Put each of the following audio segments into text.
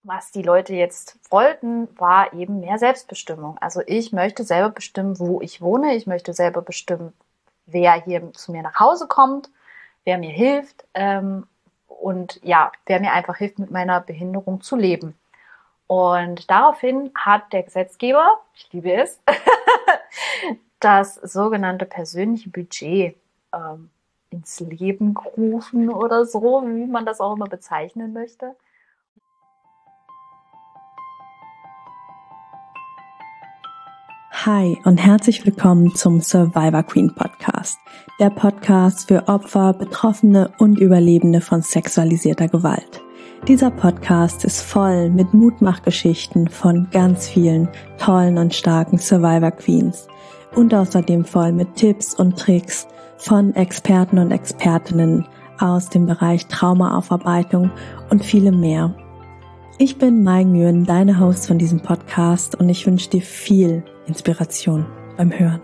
was die Leute jetzt wollten, war eben mehr Selbstbestimmung. Also ich möchte selber bestimmen, wo ich wohne. Ich möchte selber bestimmen, wer hier zu mir nach Hause kommt, wer mir hilft und ja, wer mir einfach hilft, mit meiner Behinderung zu leben. Und daraufhin hat der Gesetzgeber, ich liebe es, das sogenannte persönliche Budget ins Leben gerufen oder so, wie man das auch immer bezeichnen möchte. Hi und herzlich willkommen zum Survivor Queen Podcast, der Podcast für Opfer, Betroffene und Überlebende von sexualisierter Gewalt. Dieser Podcast ist voll mit Mutmachgeschichten von ganz vielen tollen und starken Survivor Queens und außerdem voll mit Tipps und Tricks von Experten und Expertinnen aus dem Bereich Traumaaufarbeitung und vielem mehr. Ich bin Mai Nguyen, deine Host von diesem Podcast, und ich wünsche dir viel Inspiration beim Hören.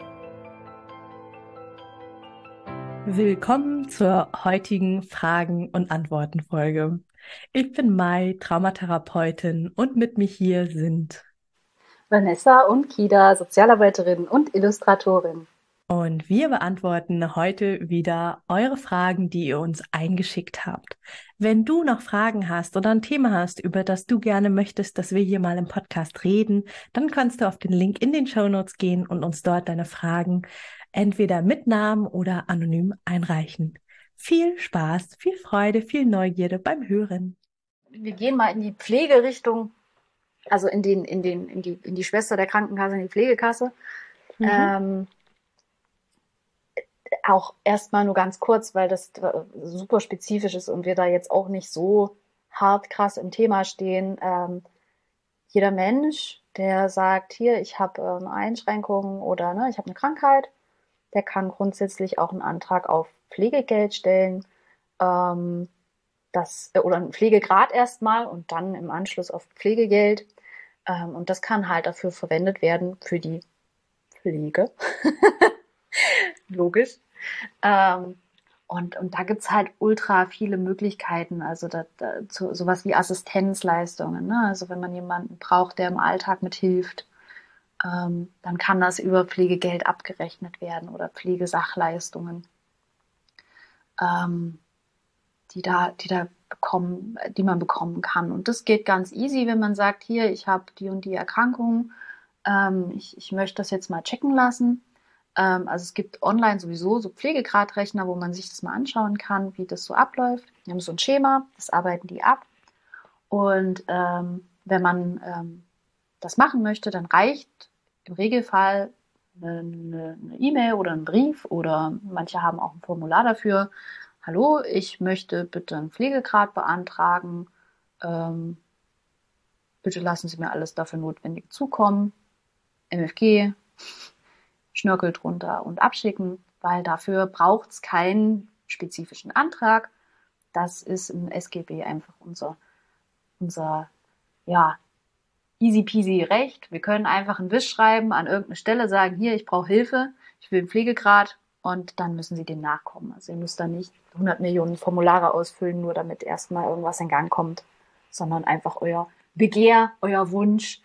Willkommen zur heutigen Fragen- und Antworten-Folge. Ich bin Mai, Traumatherapeutin, und mit mir hier sind Vanessa und Kida, Sozialarbeiterin und Illustratorin. Und wir beantworten heute wieder eure Fragen, die ihr uns eingeschickt habt. Wenn du noch Fragen hast oder ein Thema hast, über das du gerne möchtest, dass wir hier mal im Podcast reden, dann kannst du auf den Link in den Shownotes gehen und uns dort deine Fragen entweder mit Namen oder anonym einreichen. Viel Spaß, viel Freude, viel Neugierde beim Hören. Wir gehen mal in die Pflegerichtung, also in die Schwester der Krankenkasse, in die Pflegekasse. Auch erstmal nur ganz kurz, weil das super spezifisch ist und wir da jetzt auch nicht so hart krass im Thema stehen. Jeder Mensch, der sagt, hier, ich habe Einschränkungen oder ich habe eine Krankheit, der kann grundsätzlich auch einen Antrag auf Pflegegeld stellen, oder einen Pflegegrad erstmal und dann im Anschluss auf Pflegegeld. Und das kann halt dafür verwendet werden, für die Pflege. Logisch. Und da gibt's halt ultra viele Möglichkeiten, also sowas wie Assistenzleistungen, ne? Also wenn man jemanden braucht, der im Alltag mithilft, dann kann das über Pflegegeld abgerechnet werden oder Pflegesachleistungen, die man bekommen kann. Und das geht ganz easy, wenn man sagt, hier, ich habe die und die Erkrankung, ich möchte das jetzt mal checken lassen. Also es gibt online sowieso so Pflegegradrechner, wo man sich das mal anschauen kann, wie das so abläuft. Wir haben so ein Schema, das arbeiten die ab. Und wenn man das machen möchte, dann reicht im Regelfall eine E-Mail oder ein Brief oder manche haben auch ein Formular dafür. Hallo, ich möchte bitte einen Pflegegrad beantragen. Bitte lassen Sie mir alles dafür Notwendige zukommen. MFG, Schnörkel drunter und abschicken, weil dafür braucht es keinen spezifischen Antrag. Das ist im SGB einfach unser easy peasy Recht. Wir können einfach einen Wisch schreiben, an irgendeine Stelle sagen, hier, ich brauche Hilfe, ich will einen Pflegegrad und dann müssen Sie dem nachkommen. Also ihr müsst da nicht 100 Millionen Formulare ausfüllen, nur damit erstmal irgendwas in Gang kommt, sondern einfach euer Begehr, euer Wunsch,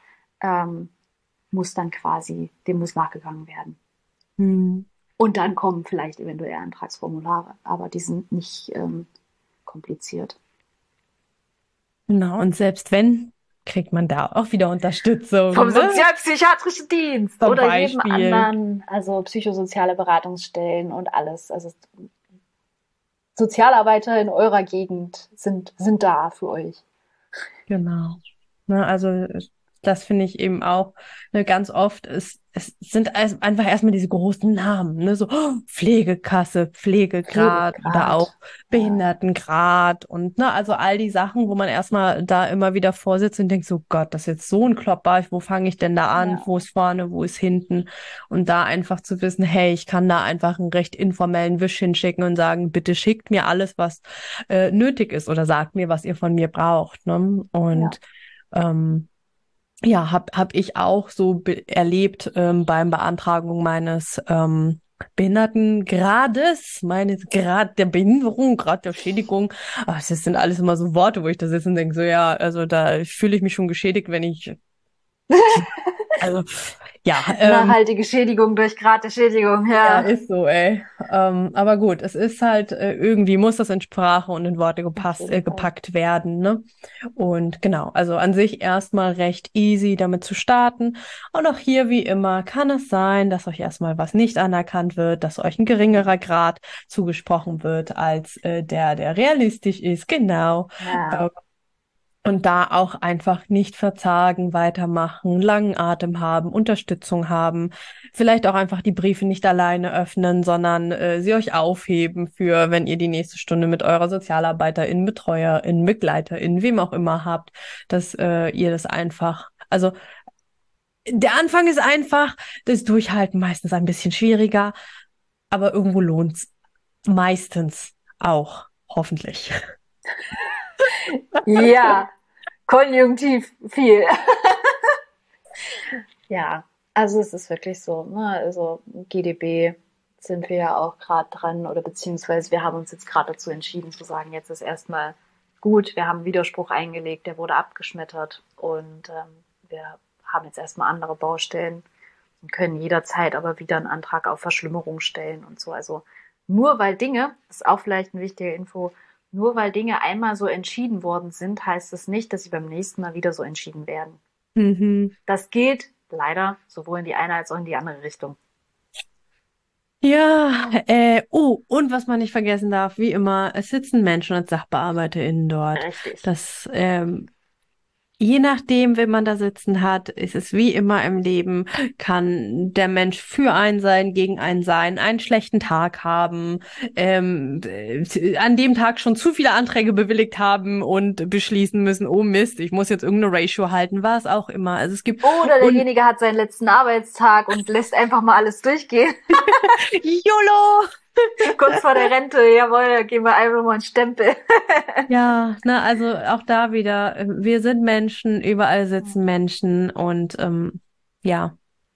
dem muss nachgegangen werden. Und dann kommen vielleicht eventuell Antragsformulare, aber die sind nicht kompliziert. Genau, und selbst wenn, kriegt man da auch wieder Unterstützung. Vom Sozialpsychiatrischen Dienst Zum oder Beispiel. jedem anderen, also psychosoziale Beratungsstellen und alles. Also Sozialarbeiter in eurer Gegend sind da für euch. Genau. Ne, also das finde ich eben auch, ganz oft es sind einfach erstmal diese großen Namen, ne, so Pflegekasse, Pflegegrad oder auch Behindertengrad und also all die Sachen, wo man erstmal da immer wieder vorsitzt und denkt, so Gott, das ist jetzt so ein Klopper, wo fange ich denn da an, wo ist vorne, wo ist hinten, und da einfach zu wissen, hey, ich kann da einfach einen recht informellen Wisch hinschicken und sagen, bitte schickt mir alles, was nötig ist, oder sagt mir, was ihr von mir braucht, ne? Und hab ich auch so erlebt beim Beantragung meines Behindertengrades, meines Grad der Behinderung, Grad der Schädigung. Ach, das sind alles immer so Worte, wo ich da sitze und denke, so ja, also da fühle ich mich schon geschädigt, wenn ich, also ja, Nachhaltige Schädigung durch Grad der Schädigung, ja, ja. ist so, ey. Aber gut, es ist halt, irgendwie muss das in Sprache und in Worte Auf jeden Fall. gepackt werden, ne? Und genau, also an sich erstmal recht easy damit zu starten. Und auch hier, wie immer, kann es sein, dass euch erstmal was nicht anerkannt wird, dass euch ein geringerer Grad zugesprochen wird als der realistisch ist, genau. Ja. Ähm, und da auch einfach nicht verzagen, weitermachen, langen Atem haben, Unterstützung haben, vielleicht auch einfach die Briefe nicht alleine öffnen, sondern sie euch aufheben für, wenn ihr die nächste Stunde mit eurer Sozialarbeiterin, Betreuerin, Begleiterin, wem auch immer habt, dass ihr das einfach, also der Anfang ist einfach, das Durchhalten meistens ein bisschen schwieriger, aber irgendwo lohnt's meistens auch, hoffentlich. Ja, konjunktiv viel. Ja, also es ist wirklich so, ne? Also GdB sind wir ja auch gerade dran oder beziehungsweise wir haben uns jetzt gerade dazu entschieden zu sagen, jetzt ist erstmal gut, wir haben einen Widerspruch eingelegt, der wurde abgeschmettert und wir haben jetzt erstmal andere Baustellen und können jederzeit aber wieder einen Antrag auf Verschlimmerung stellen und so. Also nur weil Dinge, das ist auch vielleicht eine wichtige Info, nur weil Dinge einmal so entschieden worden sind, heißt es nicht, dass sie beim nächsten Mal wieder so entschieden werden. Mhm. Das gilt leider sowohl in die eine als auch in die andere Richtung. Ja, und was man nicht vergessen darf, wie immer, es sitzen Menschen als SachbearbeiterInnen dort. Richtig. Das Je nachdem, wen man da sitzen hat, ist es wie immer im Leben, kann der Mensch für einen sein, gegen einen sein, einen schlechten Tag haben, an dem Tag schon zu viele Anträge bewilligt haben und beschließen müssen, oh Mist, ich muss jetzt irgendeine Ratio halten, was auch immer. Also es gibt, Oder und derjenige hat seinen letzten Arbeitstag und lässt einfach mal alles durchgehen. YOLO! Kurz vor der Rente, jawohl, geben wir einfach mal einen Stempel. Ja, ne, also auch da wieder, wir sind Menschen, überall sitzen Menschen und ja,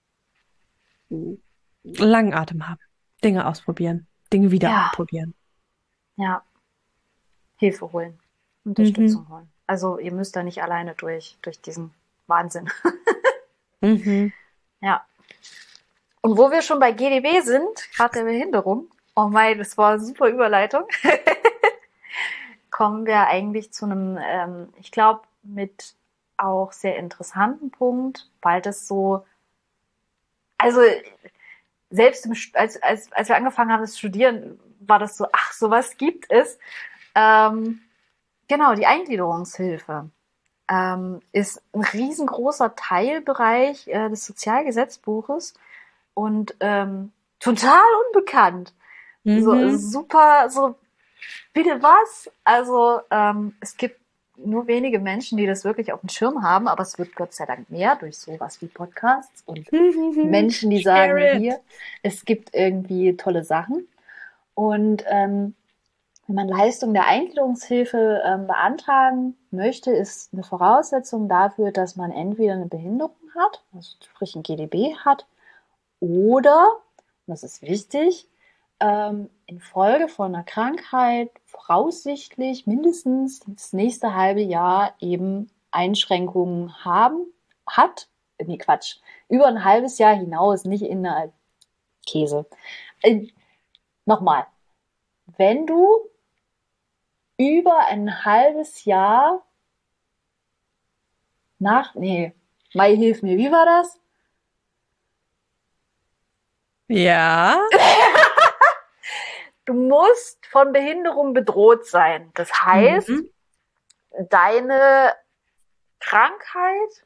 langen Atem haben, Dinge ausprobieren, Dinge wieder Ja, probieren. ja, Hilfe holen, Mhm. Unterstützung holen. Also ihr müsst da nicht alleine durch diesen Wahnsinn. Mhm. Ja. Und wo wir schon bei GdB sind, gerade der Behinderung, oh mein, das war eine super Überleitung, kommen wir eigentlich zu einem, ich glaube, mit auch sehr interessanten Punkt, weil das so, also selbst als wir angefangen haben, das Studieren, war das so, ach, sowas gibt es. Ähm, genau, die Eingliederungshilfe ist ein riesengroßer Teilbereich des Sozialgesetzbuches und total unbekannt. So Mhm. super, so bitte was? Also es gibt nur wenige Menschen, die das wirklich auf dem Schirm haben, aber es wird Gott sei Dank mehr durch sowas wie Podcasts und Mhm. Menschen, die sagen, Share it. hier, es gibt irgendwie tolle Sachen. Und wenn man Leistung der Eingliederungshilfe beantragen möchte, ist eine Voraussetzung dafür, dass man entweder eine Behinderung hat, also sprich ein GdB hat, oder, und das ist wichtig, infolge von einer Krankheit voraussichtlich mindestens das nächste halbe Jahr eben Einschränkungen hat, nee, Quatsch, über ein halbes Jahr hinaus, nicht in der Käse. Nochmal, wenn du über ein halbes Jahr nee, Mai, hilf mir, wie war das? Ja. Du musst von Behinderung bedroht sein. Das heißt, Mhm. deine Krankheit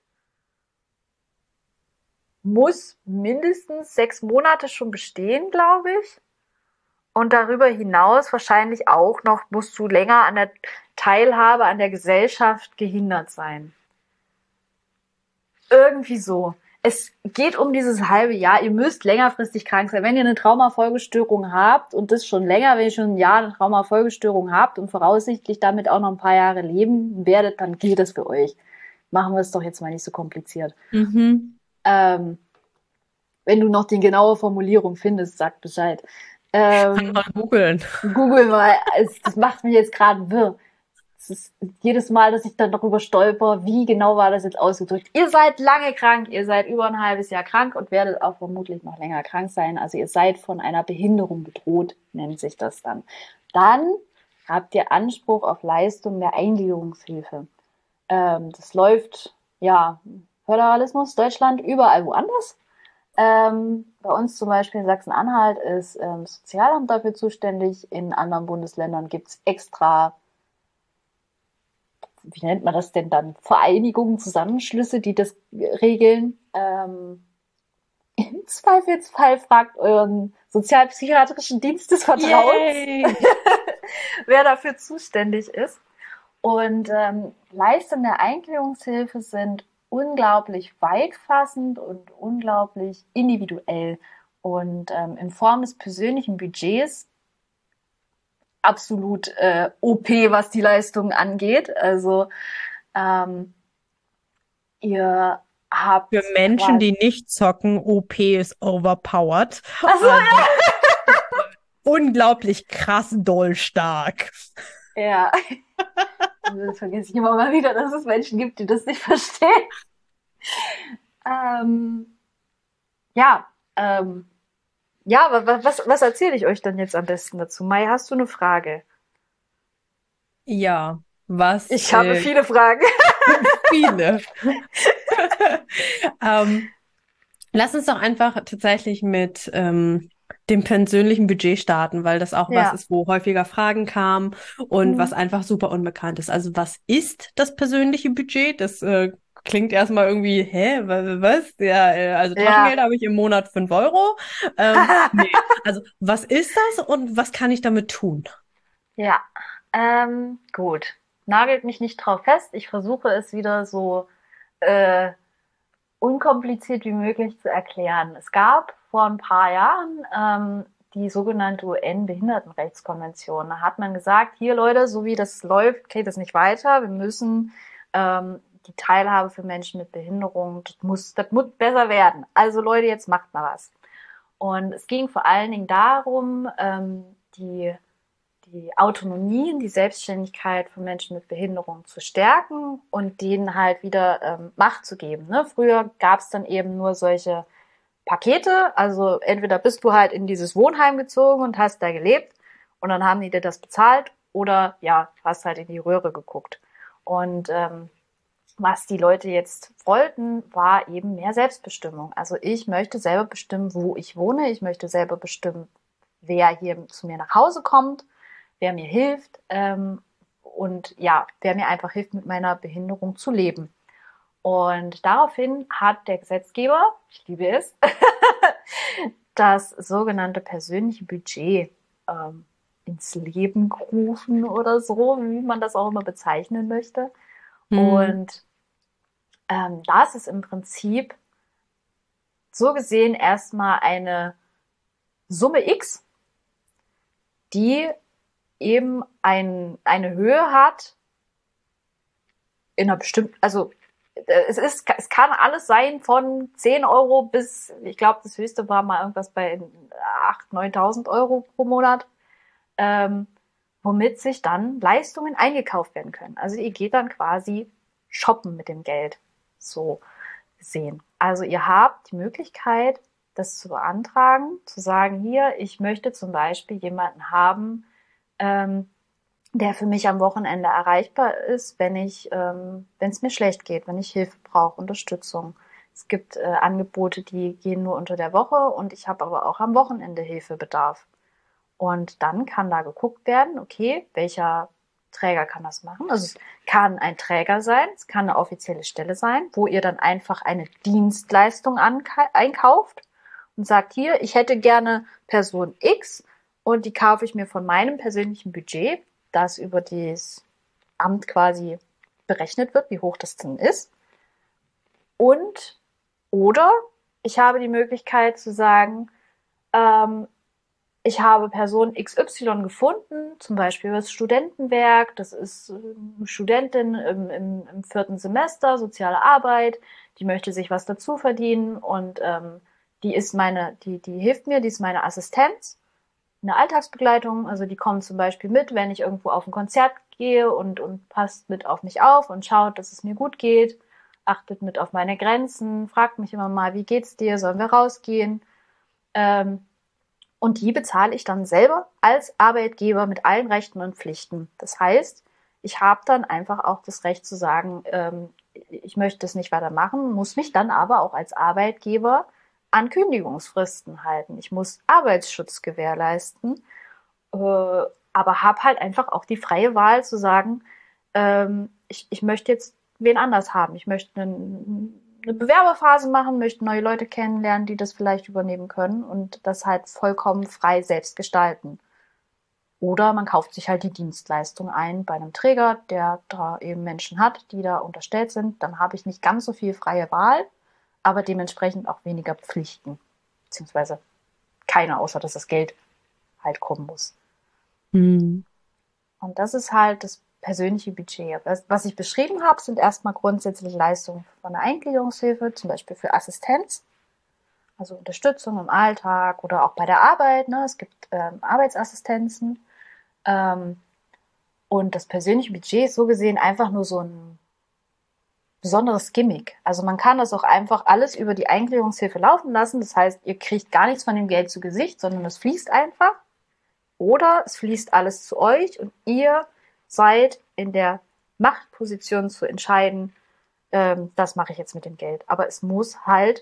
muss mindestens 6 Monate schon bestehen, glaube ich. Und darüber hinaus wahrscheinlich auch noch musst du länger an der Teilhabe an der Gesellschaft gehindert sein. Irgendwie so. Es geht um dieses halbe Jahr. Ihr müsst längerfristig krank sein. Wenn ihr eine Traumafolgestörung habt und das schon länger, wenn ihr schon ein Jahr eine Traumafolgestörung habt und voraussichtlich damit auch noch ein paar Jahre leben werdet, dann gilt das für euch. Machen wir es doch jetzt mal nicht so kompliziert. Mhm. Ähm, Wenn du noch die genaue Formulierung findest, sag Bescheid. Kann Ähm, man googeln. Google mal, das macht mich jetzt gerade wirr. Es ist jedes Mal, dass ich dann darüber stolper, wie genau war das jetzt ausgedrückt. Ihr seid lange krank, ihr seid über ein halbes Jahr krank und werdet auch vermutlich noch länger krank sein. Also ihr seid von einer Behinderung bedroht, nennt sich das dann. Dann habt ihr Anspruch auf Leistung der Eingliederungshilfe. Das läuft, ja, Föderalismus, Deutschland, überall woanders. Bei uns zum Beispiel in Sachsen-Anhalt ist das Sozialamt dafür zuständig. In anderen Bundesländern gibt es extra, wie nennt man das denn dann, Vereinigungen, Zusammenschlüsse, die das regeln. Im Zweifelsfall fragt euren sozialpsychiatrischen Dienst des Vertrauens, Yay! wer dafür zuständig ist. Und Leistungen der Eingliederungshilfe sind unglaublich weitfassend und unglaublich individuell und in Form des persönlichen Budgets absolut OP, was die Leistungen angeht. Also ihr habt Für Menschen, die nicht zocken, OP ist overpowered. Also, Also, unglaublich krass doll stark. ja. Das vergesse ich immer mal wieder, dass es Menschen gibt, die das nicht verstehen. Ja, ja, aber was erzähle ich euch dann jetzt am besten dazu? Mai, hast du eine Frage? Ja, was Ich habe viele Fragen. viele. Ähm, Lass uns doch einfach tatsächlich mit dem persönlichen Budget starten, weil das auch was Ja. ist, wo häufiger Fragen kamen und was einfach super unbekannt ist. Also was ist das persönliche Budget? Das klingt erstmal irgendwie, hä, was? Ja, also Ja. Taschengeld habe ich im Monat 5 Euro. Nee, also was ist das und was kann ich damit tun? Ja. Gut. Nagelt mich nicht drauf fest. Ich versuche es wieder so äh, unkompliziert wie möglich zu erklären. Es gab vor ein paar Jahren die sogenannte UN-Behindertenrechtskonvention. Da hat man gesagt, hier Leute, so wie das läuft, geht es nicht weiter. Wir müssen die Teilhabe für Menschen mit Behinderung, das muss besser werden. Also Leute, jetzt macht mal was. Und es ging vor allen Dingen darum, die Autonomie und die Selbstständigkeit von Menschen mit Behinderung zu stärken und denen halt wieder Macht zu geben. Ne? Früher gab es dann eben nur solche Pakete, also entweder bist du halt in dieses Wohnheim gezogen und hast da gelebt und dann haben die dir das bezahlt oder ja, hast halt in die Röhre geguckt. Und was die Leute jetzt wollten, war eben mehr Selbstbestimmung. Also ich möchte selber bestimmen, wo ich wohne. Ich möchte selber bestimmen, wer hier zu mir nach Hause kommt, wer mir hilft und ja, wer mir einfach hilft, mit meiner Behinderung zu leben. Und daraufhin hat der Gesetzgeber, ich liebe es, das sogenannte persönliche Budget ins Leben gerufen oder so, wie man das auch immer bezeichnen möchte. Hm. Und das ist im Prinzip so gesehen erstmal eine Summe X, die eben eine Höhe hat in einer bestimmten, also es kann alles sein von 10 Euro bis, ich glaube, das höchste war mal irgendwas bei 8.000, 9.000 Euro pro Monat, womit sich dann Leistungen eingekauft werden können. Also ihr geht dann quasi shoppen mit dem Geld, so gesehen. Also ihr habt die Möglichkeit, das zu beantragen, zu sagen, hier, ich möchte zum Beispiel jemanden haben, der für mich am Wochenende erreichbar ist, wenn es mir schlecht geht, wenn ich Hilfe brauche, Unterstützung. Es gibt Angebote, die gehen nur unter der Woche und ich habe aber auch am Wochenende Hilfebedarf. Und dann kann da geguckt werden, okay, welcher Träger kann das machen? Also es kann ein Träger sein, es kann eine offizielle Stelle sein, wo ihr dann einfach eine Dienstleistung einkauft und sagt, hier, ich hätte gerne Person X und die kaufe ich mir von meinem persönlichen Budget, das über das Amt quasi berechnet wird, wie hoch das denn ist. Und oder ich habe die Möglichkeit zu sagen, ich habe Person XY gefunden, zum Beispiel das Studentenwerk, das ist eine Studentin im 4. Semester, soziale Arbeit, die möchte sich was dazu verdienen und die hilft mir, die ist meine Assistenz, eine Alltagsbegleitung. Also die kommt zum Beispiel mit, wenn ich irgendwo auf ein Konzert gehe und passt mit auf mich auf und schaut, dass es mir gut geht, achtet mit auf meine Grenzen, fragt mich immer mal, wie geht's dir, sollen wir rausgehen? Ähm, und die bezahle ich dann selber als Arbeitgeber mit allen Rechten und Pflichten. Das heißt, ich habe dann einfach auch das Recht zu sagen, ich möchte das nicht weitermachen, muss mich dann aber auch als Arbeitgeber an Kündigungsfristen halten. Ich muss Arbeitsschutz gewährleisten, aber habe halt einfach auch die freie Wahl zu sagen, ich möchte jetzt wen anders haben. Ich möchte eine Bewerberphase machen, möchte neue Leute kennenlernen, die das vielleicht übernehmen können und das halt vollkommen frei selbst gestalten. Oder man kauft sich halt die Dienstleistung ein bei einem Träger, der da eben Menschen hat, die da unterstellt sind. Dann habe ich nicht ganz so viel freie Wahl, aber dementsprechend auch weniger Pflichten. Beziehungsweise keine, außer dass das Geld halt kommen muss. Hm. Und das ist halt das persönliche Budget. Was ich beschrieben habe, sind erstmal grundsätzlich Leistungen von der Eingliederungshilfe, zum Beispiel für Assistenz, also Unterstützung im Alltag oder auch bei der Arbeit. Ne? Es gibt Arbeitsassistenzen. Und das persönliche Budget ist so gesehen einfach nur so ein besonderes Gimmick. Also man kann das auch einfach alles über die Eingliederungshilfe laufen lassen. Das heißt, ihr kriegt gar nichts von dem Geld zu Gesicht, sondern es fließt einfach. Oder es fließt alles zu euch und ihr seid in der Machtposition zu entscheiden, das mache ich jetzt mit dem Geld. Aber es muss halt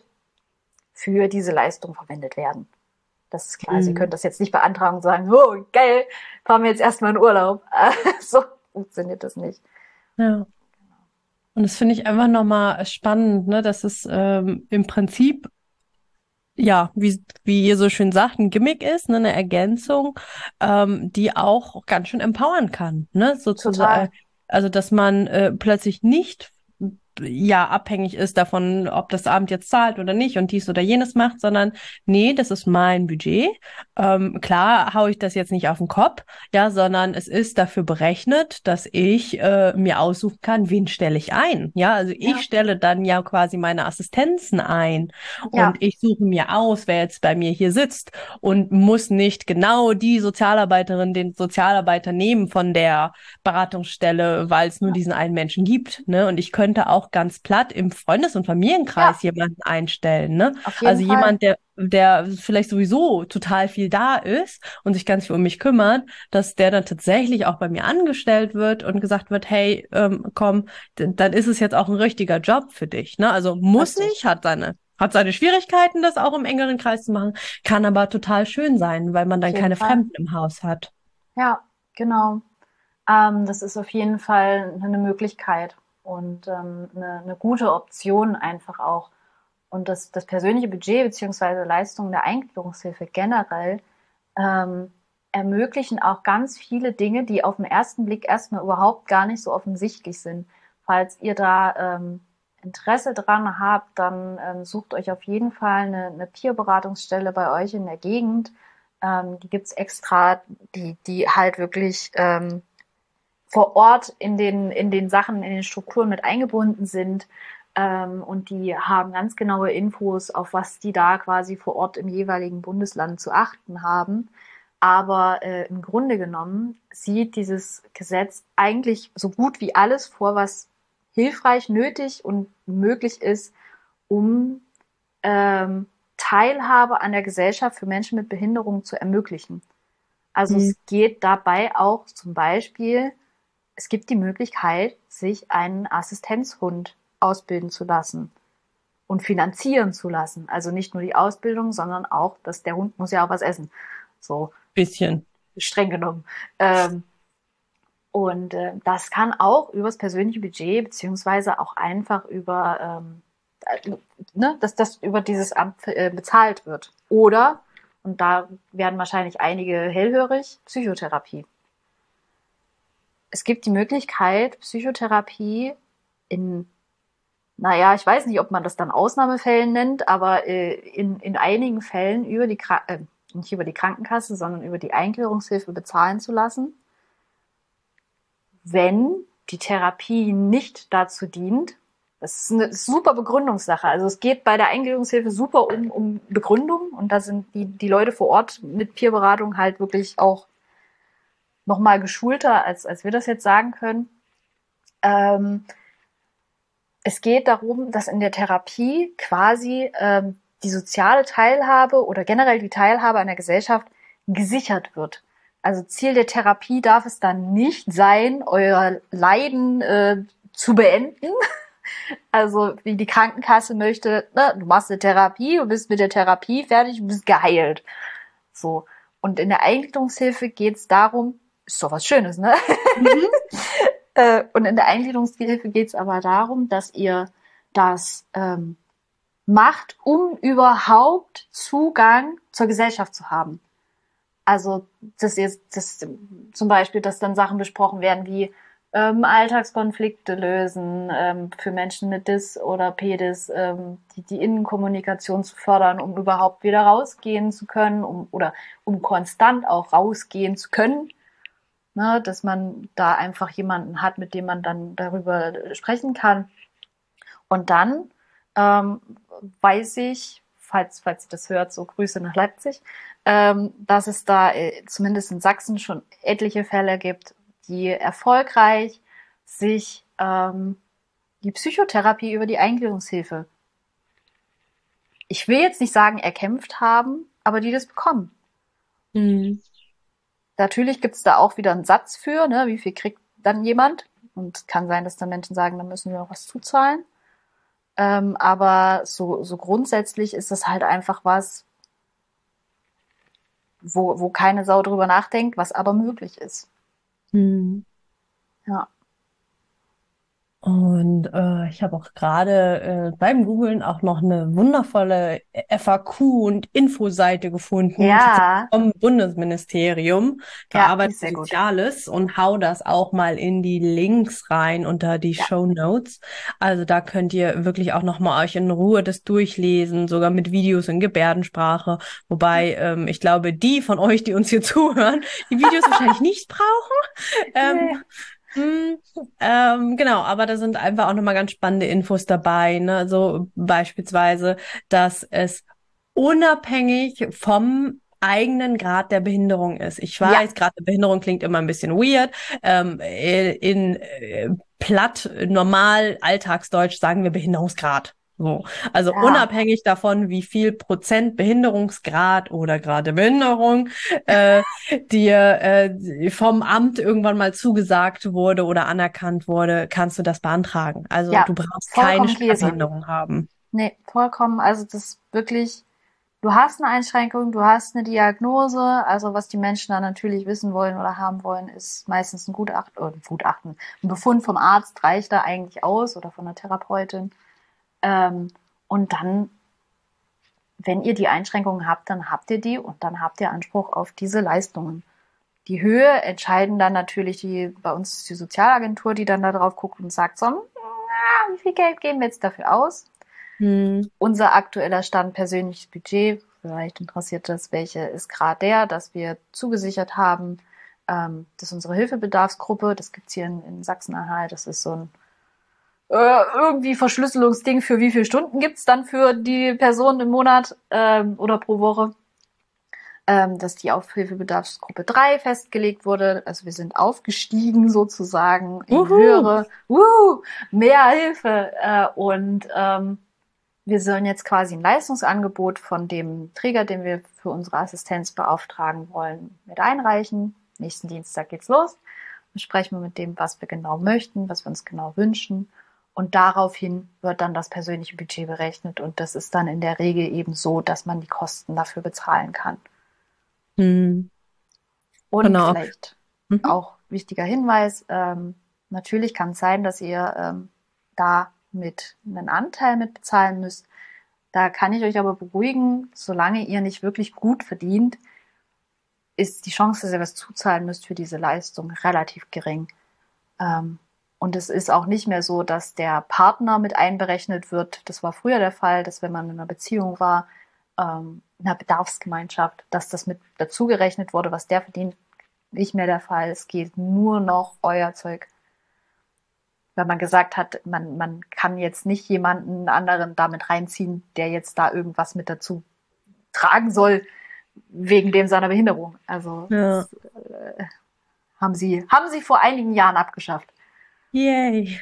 für diese Leistung verwendet werden. Das ist klar. Sie können das jetzt nicht beantragen und sagen, oh, geil, fahren wir jetzt erstmal in Urlaub. So funktioniert das nicht. Ja. Und das finde ich einfach nochmal spannend, ne, dass es im Prinzip, ja, wie ihr so schön sagt, ein Gimmick ist, ne, eine Ergänzung, die auch ganz schön empowern kann, ne, sozusagen. Total. Also, dass man plötzlich nicht ja abhängig ist davon, ob das Amt jetzt zahlt oder nicht und dies oder jenes macht, sondern nee, das ist mein Budget. Klar haue ich das jetzt nicht auf den Kopf, ja, sondern es ist dafür berechnet, dass ich mir aussuchen kann, wen stelle ich ein. Ja, also ich Ja, stelle dann ja quasi meine Assistenzen ein und ja, ich suche mir aus, wer jetzt bei mir hier sitzt und muss nicht genau die Sozialarbeiterin, den Sozialarbeiter nehmen von der Beratungsstelle, weil es nur diesen einen Menschen gibt, ne? Und ich könnte auch ganz platt im Freundes- und Familienkreis ja, jemanden einstellen, ne? auf jeden Also Fall. jemand, der vielleicht sowieso total viel da ist und sich ganz viel um mich kümmert, dass der dann tatsächlich auch bei mir angestellt wird und gesagt wird, hey, komm, dann ist es jetzt auch ein richtiger Job für dich, ne? Also muss Richtig. nicht, hat seine Schwierigkeiten, das auch im engeren Kreis zu machen, kann aber total schön sein, weil man Auf dann jeden keine Fall. Fremden im Haus hat. Ja, genau. Das ist auf jeden Fall eine Möglichkeit und eine gute Option einfach auch. Und das persönliche Budget beziehungsweise Leistungen der Eingliederungshilfe generell ähm, ermöglichen auch ganz viele Dinge, die auf den ersten Blick erstmal überhaupt gar nicht so offensichtlich sind. Falls ihr da Interesse dran habt, dann sucht euch auf jeden Fall eine Peer-Beratungsstelle bei euch in der Gegend. Die gibt's extra, die halt wirklich vor Ort in den Sachen, in den Strukturen mit eingebunden sind. Und die haben ganz genaue Infos, auf was die da quasi vor Ort im jeweiligen Bundesland zu achten haben. Aber im Grunde genommen sieht dieses Gesetz eigentlich so gut wie alles vor, was hilfreich, nötig und möglich ist, um Teilhabe an der Gesellschaft für Menschen mit Behinderung zu ermöglichen. Also Hm. es geht dabei auch zum Beispiel, es gibt die Möglichkeit, sich einen Assistenzhund ausbilden zu lassen und finanzieren zu lassen. Also nicht nur die Ausbildung, sondern auch, dass der Hund muss ja auch was essen. So Bisschen. streng genommen. Ähm, und das kann auch übers persönliche Budget beziehungsweise auch einfach über, ne, dass das über dieses Amt bezahlt wird. Oder, und da werden wahrscheinlich einige hellhörig, Psychotherapie. Es gibt die Möglichkeit, Psychotherapie in, naja, ich weiß nicht, ob man das dann Ausnahmefällen nennt, aber in einigen Fällen über die, nicht über die Krankenkasse, sondern über die Eingliederungshilfe bezahlen zu lassen, wenn die Therapie nicht dazu dient, Das ist eine super Begründungssache. Also es geht bei der Eingliederungshilfe super um Begründung und da sind die Leute vor Ort mit Peerberatung halt wirklich auch nochmal geschulter, als wir das jetzt sagen können. Es geht darum, dass in der Therapie quasi die soziale Teilhabe oder generell die Teilhabe an der Gesellschaft gesichert wird. Also Ziel der Therapie darf es dann nicht sein, euer Leiden zu beenden. Also wie die Krankenkasse möchte, ne, du machst eine Therapie, du bist mit der Therapie fertig, du bist geheilt. So. Und in der Eingliederungshilfe geht es darum, ist doch was Schönes, ne? Mhm. Und in der Eingliederungshilfe geht es aber darum, dass ihr das macht, um überhaupt Zugang zur Gesellschaft zu haben. Also dass zum Beispiel, dass dann Sachen besprochen werden wie Alltagskonflikte lösen, für Menschen mit Dys oder Pedis, die Innenkommunikation zu fördern, um überhaupt wieder rausgehen zu können, um konstant auch rausgehen zu können. Ne, dass man da einfach jemanden hat, mit dem man dann darüber sprechen kann. Und dann weiß ich, falls ihr das hört, so Grüße nach Leipzig, dass es da zumindest in Sachsen schon etliche Fälle gibt, die erfolgreich sich die Psychotherapie über die Eingliederungshilfe, ich will jetzt nicht sagen erkämpft haben, aber die das bekommen. Mhm. Natürlich gibt es da auch wieder einen Satz für, ne, wie viel kriegt dann jemand. Und es kann sein, dass dann Menschen sagen, dann müssen wir noch was zuzahlen. Aber so grundsätzlich ist das halt einfach was, wo keine Sau drüber nachdenkt, was aber möglich ist. Mhm. Ja. Und ich habe auch gerade beim Googlen auch noch eine wundervolle FAQ- und Infoseite gefunden, tatsächlich Ja, vom Bundesministerium für ja, die Arbeit ist und sehr gut. Soziales und hau das auch mal in die Links rein unter die Ja. Show Notes. Also da könnt ihr wirklich auch noch mal euch in Ruhe das durchlesen, sogar mit Videos in Gebärdensprache. Wobei ich glaube, die von euch, die uns hier zuhören, die Videos wahrscheinlich nicht brauchen. Nee. Hm, genau, aber da sind einfach auch nochmal ganz spannende Infos dabei, ne? So beispielsweise, dass es unabhängig vom eigenen Grad der Behinderung ist. Ich Ja, weiß, Grad der Behinderung klingt immer ein bisschen weird. In platt, normal, Alltagsdeutsch sagen wir Behinderungsgrad. So. Also ja, unabhängig davon, wie viel Prozent Behinderungsgrad oder Grad der Behinderung dir vom Amt irgendwann mal zugesagt wurde oder anerkannt wurde, kannst du das beantragen. Also ja, du brauchst keine vollkommen Käse. Schwerbehinderung haben. Nee, vollkommen. Also das ist wirklich, du hast eine Einschränkung, du hast eine Diagnose. Also was die Menschen dann natürlich wissen wollen oder haben wollen, ist meistens ein Gutachten. Ein Befund vom Arzt reicht da eigentlich aus oder von der Therapeutin. Ähm, und dann, wenn ihr die Einschränkungen habt, dann habt ihr die und dann habt ihr Anspruch auf diese Leistungen. Die Höhe entscheiden dann natürlich bei uns ist die Sozialagentur, die dann da drauf guckt und sagt so, wie viel Geld geben wir jetzt dafür aus? Hm. Unser aktueller Stand persönliches Budget, vielleicht interessiert das welche, ist gerade der, dass wir zugesichert haben, dass unsere Hilfebedarfsgruppe, das gibt's hier in Sachsen-Anhalt, das ist so ein irgendwie Verschlüsselungsding, für wie viele Stunden gibt's dann für die Person im Monat oder pro Woche, dass die auf Hilfebedarfsgruppe 3 festgelegt wurde. Also wir sind aufgestiegen sozusagen in Wuhu. höhere, mehr Hilfe. Und wir sollen jetzt quasi ein Leistungsangebot von dem Träger, den wir für unsere Assistenz beauftragen wollen, mit einreichen. Nächsten Dienstag geht's los. Dann sprechen wir mit dem, was wir genau möchten, was wir uns genau wünschen. Und daraufhin wird dann das persönliche Budget berechnet. Und das ist dann in der Regel eben so, dass man die Kosten dafür bezahlen kann. Hm. Und Genau. vielleicht Mhm. auch wichtiger Hinweis, natürlich kann es sein, dass ihr da mit einen Anteil mit bezahlen müsst. Da kann ich euch aber beruhigen, solange ihr nicht wirklich gut verdient, ist die Chance, dass ihr was zuzahlen müsst für diese Leistung relativ gering. Und es ist auch nicht mehr so, dass der Partner mit einberechnet wird. Das war früher der Fall, dass wenn man in einer Beziehung war, in einer Bedarfsgemeinschaft, dass das mit dazugerechnet wurde, was der verdient, nicht mehr der Fall. Es geht nur noch euer Zeug. weil man gesagt hat, man kann jetzt nicht jemanden anderen damit reinziehen, der jetzt da irgendwas mit dazu tragen soll, wegen dem seiner Behinderung. Also Ja. das, haben sie vor einigen Jahren abgeschafft. Yay.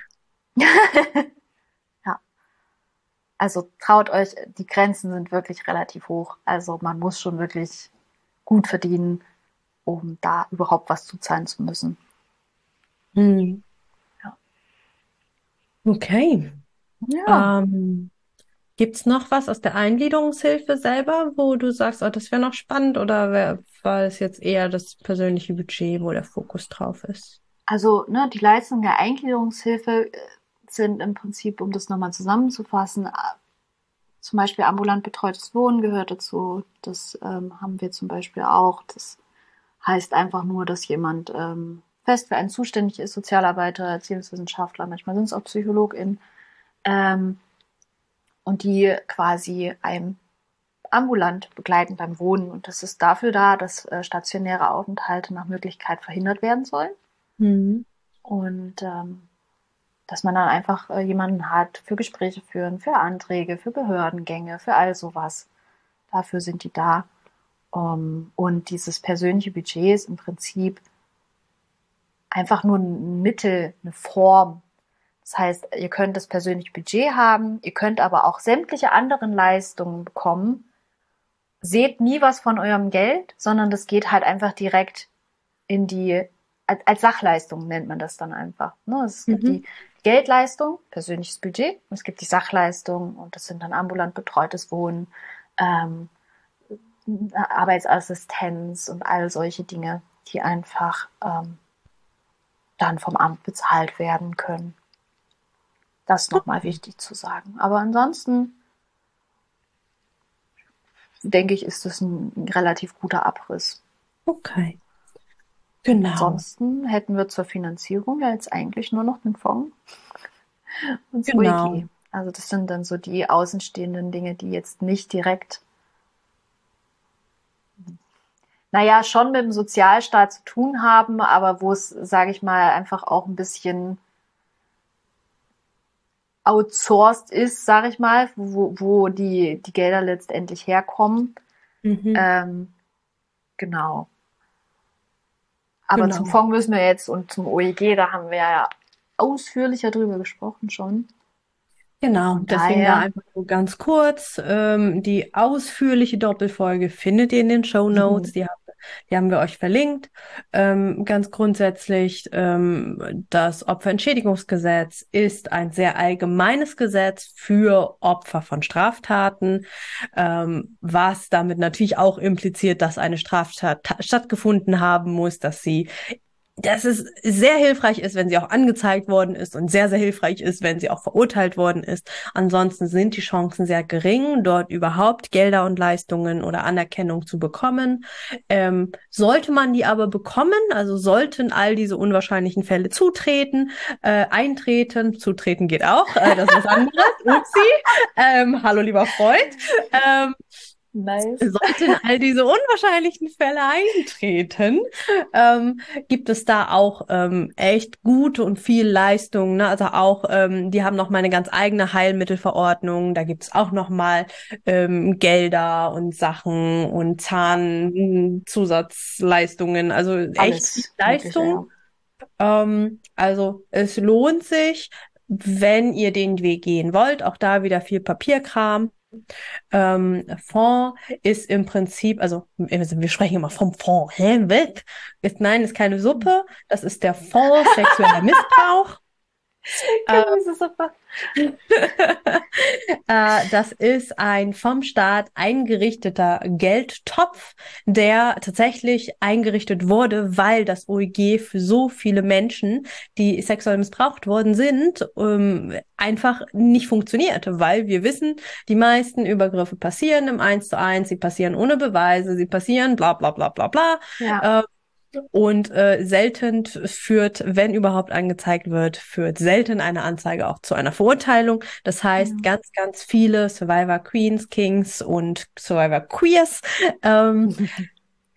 Ja. Also traut euch, die Grenzen sind wirklich relativ hoch. Also man muss schon wirklich gut verdienen, um da überhaupt was zuzahlen zu müssen. Hm. Ja. Okay. Ja. Ähm, Gibt's noch was aus der Eingliederungshilfe selber, wo du sagst, oh, das wäre noch spannend, oder war es jetzt eher das persönliche Budget, wo der Fokus drauf ist? Also die Leistungen der Eingliederungshilfe sind im Prinzip, um das nochmal zusammenzufassen, zum Beispiel ambulant betreutes Wohnen gehört dazu. Das haben wir zum Beispiel auch. Das heißt einfach nur, dass jemand fest für einen zuständig ist, Sozialarbeiter, Erziehungswissenschaftler, manchmal sind es auch PsychologInnen, und die quasi einem ambulant begleiten beim Wohnen. Und das ist dafür da, dass stationäre Aufenthalte nach Möglichkeit verhindert werden sollen. Mhm. Und dass man dann einfach jemanden hat für Gespräche führen, für Anträge, für Behördengänge, für all sowas. Dafür sind die da. Und dieses persönliche Budget ist im Prinzip einfach nur ein Mittel, eine Form. Das heißt, ihr könnt das persönliche Budget haben, ihr könnt aber auch sämtliche anderen Leistungen bekommen. Seht nie was von eurem Geld, sondern das geht halt einfach direkt in die, als Sachleistung nennt man das dann einfach. Es gibt die Geldleistung, persönliches Budget, und es gibt die Sachleistung, und das sind dann ambulant betreutes Wohnen, Arbeitsassistenz und all solche Dinge, die einfach dann vom Amt bezahlt werden können. Das ist nochmal wichtig zu sagen. Aber ansonsten denke ich, ist das ein relativ guter Abriss. Okay. Und Genau. ansonsten hätten wir zur Finanzierung ja jetzt eigentlich nur noch den Fonds und das Genau. OEG. Also das sind dann so die außenstehenden Dinge, die jetzt nicht direkt, schon mit dem Sozialstaat zu tun haben, aber wo es, sage ich mal, einfach auch ein bisschen outsourced ist, sage ich mal, wo die Gelder letztendlich herkommen. Genau. Aber Genau. zum Fonds müssen wir jetzt, und zum OEG, da haben wir ja ausführlicher drüber gesprochen schon. Genau, Von deswegen da daher, einfach nur ganz kurz. Die ausführliche Doppelfolge findet ihr in den Shownotes. Die haben wir euch verlinkt. Ganz grundsätzlich, das Opferentschädigungsgesetz ist ein sehr allgemeines Gesetz für Opfer von Straftaten, was damit natürlich auch impliziert, dass eine Straftat stattgefunden haben muss, dass es sehr hilfreich ist, wenn sie auch angezeigt worden ist, und sehr, sehr hilfreich ist, wenn sie auch verurteilt worden ist. Ansonsten sind die Chancen sehr gering, dort überhaupt Gelder und Leistungen oder Anerkennung zu bekommen. Sollte man die aber bekommen, also sollten all diese unwahrscheinlichen Fälle zutreten geht auch, das ist was anderes, upsi, hallo lieber Freund, nice. sollten all diese unwahrscheinlichen Fälle eintreten, gibt es da auch echt gute und viel Leistung. Ne? Also auch, die haben noch mal eine ganz eigene Heilmittelverordnung. Da gibt es auch noch mal Gelder und Sachen und Zahnzusatzleistungen. Also echt viel Leistung. Also es lohnt sich, wenn ihr den Weg gehen wollt. Auch da wieder viel Papierkram. Fonds ist im Prinzip, also wir sprechen immer vom Fonds, nein, ist keine Suppe, das ist der Fonds sexueller Missbrauch. Das ist ein vom Staat eingerichteter Geldtopf, der tatsächlich eingerichtet wurde, weil das OEG für so viele Menschen, die sexuell missbraucht worden sind, einfach nicht funktionierte, weil wir wissen, die meisten Übergriffe passieren im 1:1, sie passieren ohne Beweise, sie passieren bla bla bla bla bla. Ja. Und selten führt, wenn überhaupt angezeigt wird, führt selten eine Anzeige auch zu einer Verurteilung. Das heißt, ganz, ganz viele Survivor Queens, Kings und Survivor Queers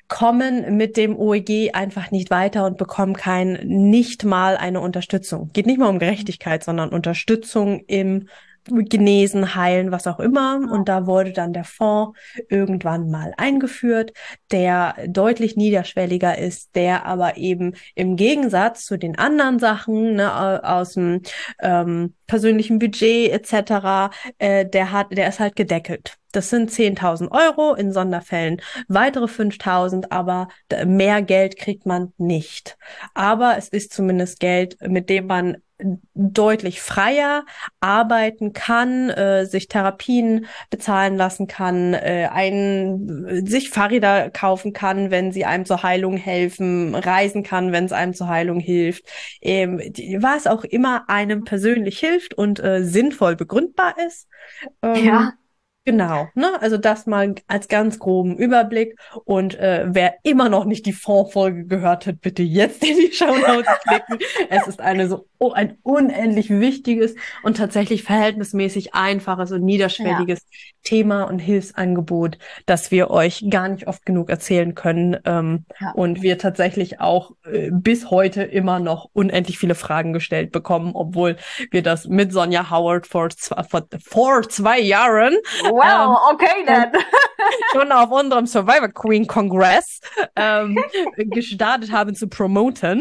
kommen mit dem OEG einfach nicht weiter und bekommen nicht mal eine Unterstützung. Geht nicht mal um Gerechtigkeit, sondern Unterstützung im Genesen, Heilen, was auch immer. Ja. Und da wurde dann der Fonds irgendwann mal eingeführt, der deutlich niederschwelliger ist, der aber eben im Gegensatz zu den anderen Sachen, ne, aus dem persönlichen Budget etc., der ist halt gedeckelt. Das sind 10.000 Euro, in Sonderfällen weitere 5.000, aber mehr Geld kriegt man nicht. Aber es ist zumindest Geld, mit dem man deutlich freier arbeiten kann, sich Therapien bezahlen lassen kann, sich Fahrräder kaufen kann, wenn sie einem zur Heilung helfen, reisen kann, wenn es einem zur Heilung hilft, was auch immer einem persönlich hilft und sinnvoll begründbar ist. Ähm, Ja. Genau, ne? Also das mal als ganz groben Überblick. Und wer immer noch nicht die Fondsfolge gehört hat, bitte jetzt in die Shownotes klicken. Es ist ein unendlich wichtiges und tatsächlich verhältnismäßig einfaches und Ja. niederschwelliges Thema und Hilfsangebot, das wir euch gar nicht oft genug erzählen können. Ja. Und wir tatsächlich auch bis heute immer noch unendlich viele Fragen gestellt bekommen, obwohl wir das mit Sonja Howard vor 2 Jahren Well, okay schon, then. schon auf unserem Survivor Queen Kongress gestartet haben zu promoten.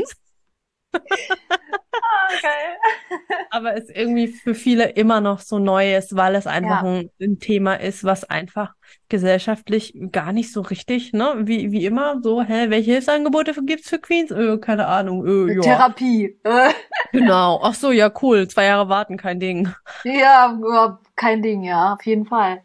Okay. Aber es irgendwie für viele immer noch so neu ist, weil es einfach Ja. ein Thema ist, was einfach gesellschaftlich gar nicht so richtig, ne, wie immer, so, welche Hilfsangebote gibt's für Queens? Keine Ahnung, ja. Therapie. Genau. Ach so, ja, cool. 2 Jahre warten, kein Ding. Ja, ja, kein Ding, ja, auf jeden Fall.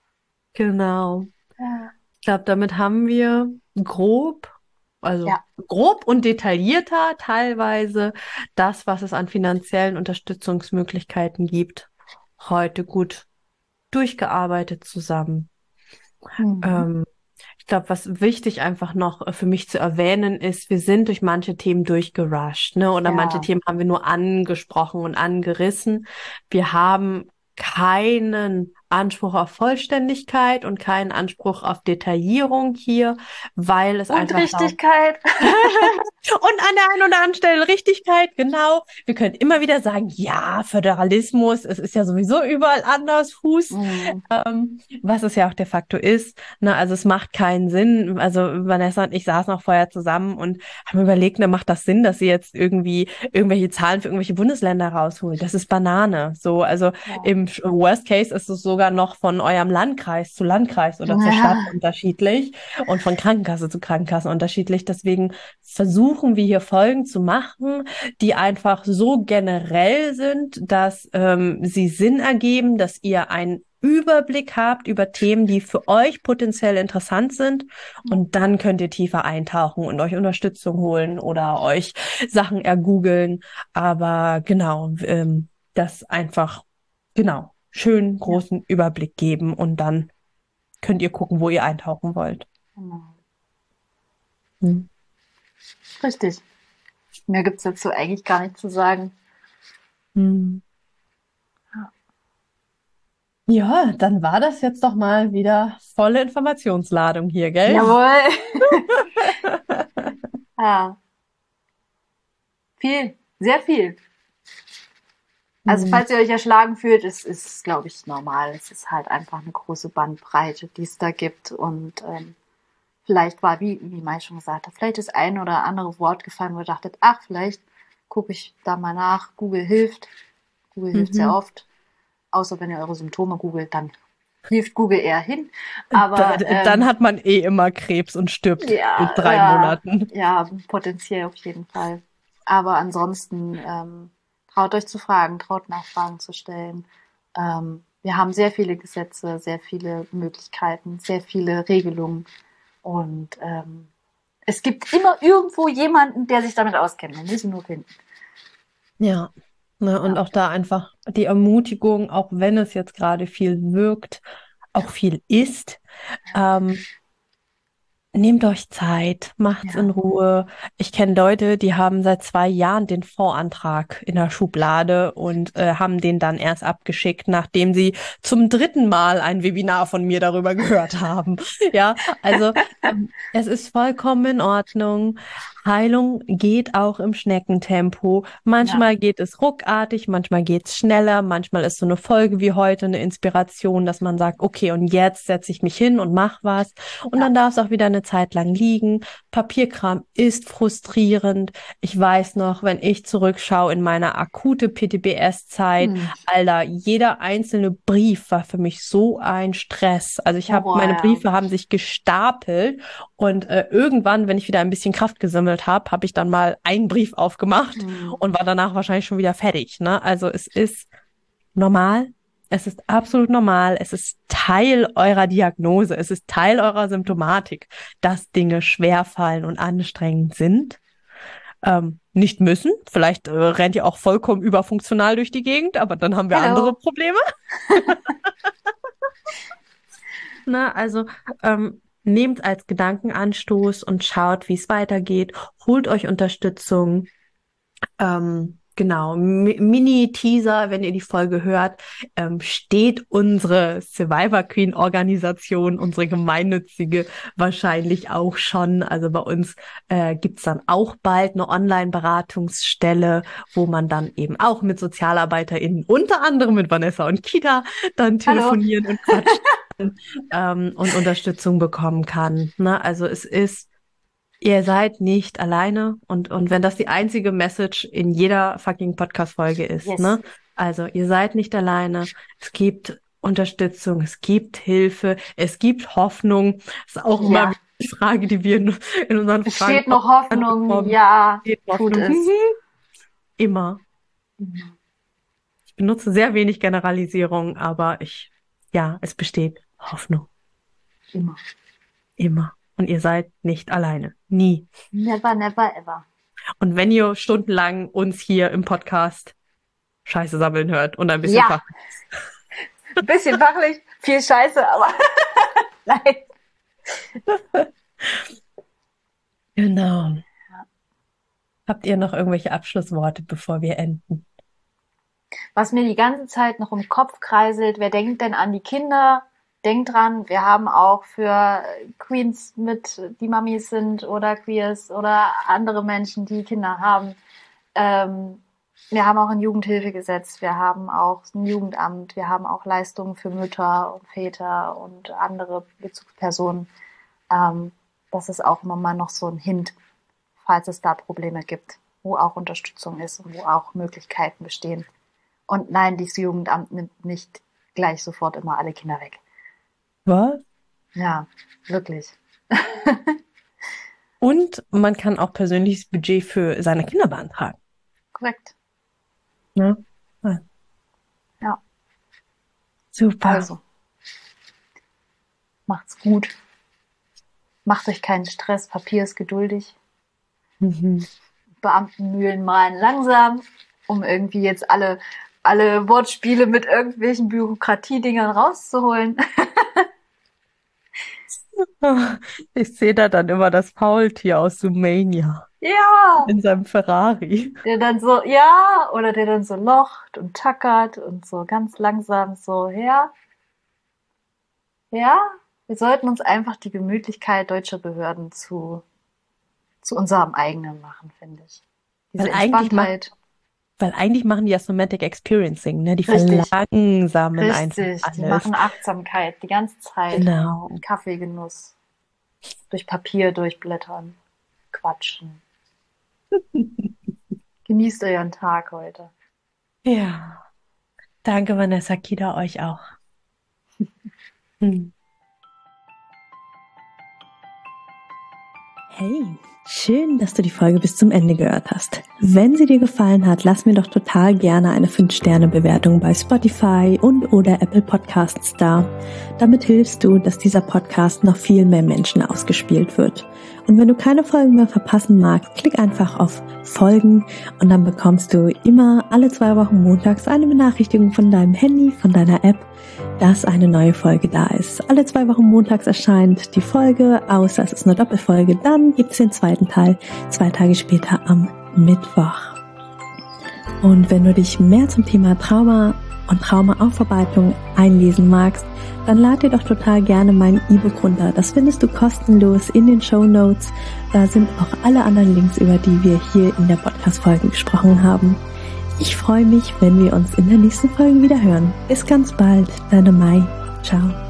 Genau. Ja. Ich glaube, damit haben wir grob, also Ja. grob und detaillierter teilweise das, was es an finanziellen Unterstützungsmöglichkeiten gibt, heute gut durchgearbeitet zusammen. Mhm. Ähm, Ich glaube, was wichtig einfach noch für mich zu erwähnen ist, wir sind durch manche Themen durchgerusht, ne? Oder manche Ja. Themen haben wir nur angesprochen und angerissen. Wir haben keinen Anspruch auf Vollständigkeit und keinen Anspruch auf Detaillierung hier, weil es Und einfach darum Richtigkeit. und an der einen oder anderen Stelle Richtigkeit, genau. Wir können immer wieder sagen, ja, Föderalismus, es ist ja sowieso überall anders, Fuß, Mhm. was es ja auch de facto ist. Ne? Also es macht keinen Sinn. Also Vanessa und ich saßen auch vorher zusammen und haben überlegt, ne, macht das Sinn, dass sie jetzt irgendwie irgendwelche Zahlen für irgendwelche Bundesländer rausholt? Das ist Banane. So, also Ja. im Worst Case ist es sogar noch von eurem Landkreis zu Landkreis oder zur Stadt Ja. unterschiedlich und von Krankenkasse zu Krankenkasse unterschiedlich. Deswegen versuchen wir hier Folgen zu machen, die einfach so generell sind, dass sie Sinn ergeben, dass ihr einen Überblick habt über Themen, die für euch potenziell interessant sind. Und dann könnt ihr tiefer eintauchen und euch Unterstützung holen oder euch Sachen ergoogeln. Aber genau, das einfach, genau, schön Ja. großen Überblick geben und dann könnt ihr gucken, wo ihr eintauchen wollt. Genau. Hm. Richtig. Mehr gibt's dazu eigentlich gar nicht zu sagen. Hm. Ja. Ja, dann war das jetzt doch mal wieder volle Informationsladung hier, gell? Jawohl. Ja. Viel. Sehr viel. Also Hm. falls ihr euch erschlagen fühlt, ist glaube ich, normal. Es ist halt einfach eine große Bandbreite, die es da gibt. Und vielleicht war, wie Mai schon gesagt hat, vielleicht ist ein oder andere Wort gefallen, wo ihr dachtet, ach, vielleicht gucke ich da mal nach. Google hilft. Google hilft sehr Mhm. oft. Außer wenn ihr eure Symptome googelt, dann hilft Google eher hin. Aber Dann hat man eh immer Krebs und stirbt in ja, 3 Monaten. ja, potenziell auf jeden Fall. Aber ansonsten traut euch zu fragen, traut Nachfragen zu stellen. Wir haben sehr viele Gesetze, sehr viele Möglichkeiten, sehr viele Regelungen. Und es gibt immer irgendwo jemanden, der sich damit auskennt. Man muss ihn nur finden. Ja. Ne, und Ja, auch da einfach die Ermutigung, auch wenn es jetzt gerade viel wirkt, auch viel ist. Ähm, nehmt euch Zeit, macht's in Ruhe. Ich kenne Leute, die haben seit 2 Jahren den Fondsantrag in der Schublade und haben den dann erst abgeschickt, nachdem sie zum 3. Mal ein Webinar von mir darüber gehört haben. Ja, also es ist vollkommen in Ordnung. Heilung geht auch im Schneckentempo. Manchmal geht es ruckartig, manchmal geht es schneller, manchmal ist so eine Folge wie heute eine Inspiration, dass man sagt, okay, und jetzt setze ich mich hin und mach was. Und dann darf es auch wieder eine Zeit lang liegen. Papierkram ist frustrierend. Ich weiß noch, wenn ich zurückschaue in meine akute PTBS-Zeit, Alter, jeder einzelne Brief war für mich so ein Stress. Also meine Briefe haben sich gestapelt und irgendwann, wenn ich wieder ein bisschen Kraft gesammelt habe ich dann mal einen Brief aufgemacht und war danach wahrscheinlich schon wieder fertig, ne? Also es ist normal. Es ist absolut normal. Es ist Teil eurer Diagnose. Es ist Teil eurer Symptomatik, dass Dinge schwerfallen und anstrengend sind. Nicht müssen. Vielleicht rennt ihr auch vollkommen überfunktional durch die Gegend, aber dann haben wir andere Probleme. Na, also nehmt als Gedankenanstoß und schaut, wie es weitergeht. Holt euch Unterstützung. Genau, Mini-Teaser, wenn ihr die Folge hört, steht unsere Survivor Queen Organisation, unsere gemeinnützige, wahrscheinlich auch schon. Also bei uns gibt's dann auch bald eine Online-Beratungsstelle, wo man dann eben auch mit SozialarbeiterInnen, unter anderem mit Vanessa und Kita, dann telefonieren und quatschen und Unterstützung bekommen kann. Ne? Also es ist ihr seid nicht alleine und wenn das die einzige Message in jeder fucking Podcast-Folge ist, ne? Also ihr seid nicht alleine, es gibt Unterstützung, es gibt Hilfe, es gibt Hoffnung. Das ist auch immer die Frage, die wir in unseren Fragen steht noch Hoffnung, bekommen. Ja, tut es. Immer. Ich benutze sehr wenig Generalisierung, aber es besteht Hoffnung. Immer. Und ihr seid nicht alleine. Nie. Never, never, ever. Und wenn ihr stundenlang uns hier im Podcast Scheiße sammeln hört und ein bisschen fachlich. Ein bisschen fachlich, viel Scheiße, aber nein. Genau. Habt ihr noch irgendwelche Abschlussworte, bevor wir enden? Was mir die ganze Zeit noch im Kopf kreiselt, wer denkt denn an die Kinder? Denkt dran, wir haben auch für Queens die Mamis sind oder Queers oder andere Menschen, die Kinder haben. Wir haben auch ein Jugendhilfegesetz, wir haben auch ein Jugendamt, wir haben auch Leistungen für Mütter und Väter und andere Bezugspersonen. Das ist auch immer mal noch so ein Hint, falls es da Probleme gibt, wo auch Unterstützung ist und wo auch Möglichkeiten bestehen. Und nein, dieses Jugendamt nimmt nicht gleich sofort immer alle Kinder weg. Was? Ja, wirklich. Und man kann auch persönliches Budget für seine Kinder beantragen. Korrekt. Ja. Ja. Super. Also, macht's gut. Macht euch keinen Stress. Papier ist geduldig. Beamtenmühlen malen langsam, um irgendwie jetzt alle Wortspiele mit irgendwelchen Bürokratiedingern rauszuholen. Ich sehe da dann immer das Faultier aus Sumania. Ja. In seinem Ferrari. Der dann so, oder der dann so locht und tackert und so ganz langsam so, ja. Wir sollten uns einfach die Gemütlichkeit deutscher Behörden zu unserem eigenen machen, finde ich. Diese Entspanntheit. Weil eigentlich machen die ja Somatic Experiencing, ne? Die verlangsamen einfach alles. Die machen Achtsamkeit die ganze Zeit. Genau. Kaffeegenuss. Durch Papier durchblättern. Quatschen. Genießt euren Tag heute. Ja. Danke, Vanessa, Kita, euch auch. Hey, schön, dass du die Folge bis zum Ende gehört hast. Wenn sie dir gefallen hat, lass mir doch total gerne eine 5-Sterne-Bewertung bei Spotify und/oder Apple Podcasts da. Damit hilfst du, dass dieser Podcast noch viel mehr Menschen ausgespielt wird. Und wenn du keine Folgen mehr verpassen magst, klick einfach auf Folgen und dann bekommst du immer alle 2 Wochen montags eine Benachrichtigung von deinem Handy, von deiner App, dass eine neue Folge da ist. Alle 2 Wochen montags erscheint die Folge, außer es ist eine Doppelfolge. Dann gibt es den zweiten Teil 2 Tage später am Mittwoch. Und wenn du dich mehr zum Thema Trauma und Traumaaufarbeitung einlesen magst, dann lad dir doch total gerne mein E-Book runter. Das findest du kostenlos in den Shownotes. Da sind auch alle anderen Links, über die wir hier in der Podcast-Folge gesprochen haben. Ich freue mich, wenn wir uns in der nächsten Folge wieder hören. Bis ganz bald, deine Mai. Ciao.